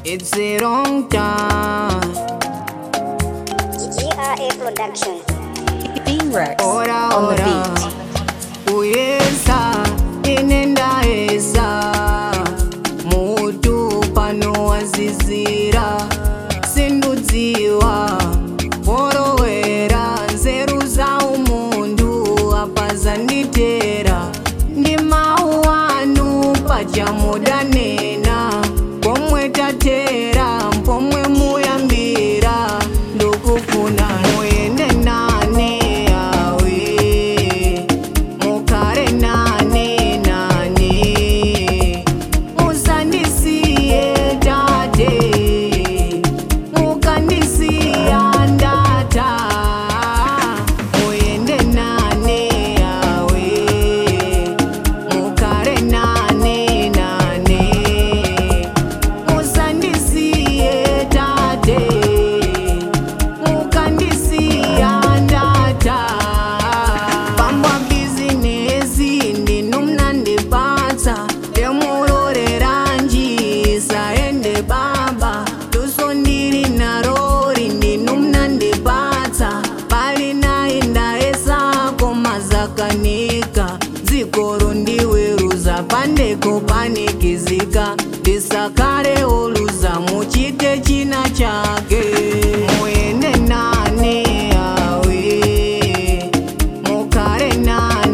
It's a wrong time. GRA Production. B-Rex Ora on the ora beat. uyesa inenda esa mutu pano wazizira sindudziwa porowera nzeru za umundu apa zanditera ndi mawu anu pachamudanena pomwe tatera pomwe muyambira ndukufuna muyende nane awe mukare nane nane musandisiye tate mukandisiya ndata muyende nane awe mukare nane nane musandisiye tate mukandisiya ndata pambwa bizinesi ndinumnandipatsa temuroreranje saende baba tuso ndiri narori ndinumnandipatsa pali naindaesako mazakanika dzikoro ndiweruza pandeko panikizika ndisakare oluza muchite china chake muyende nane awe mukare nane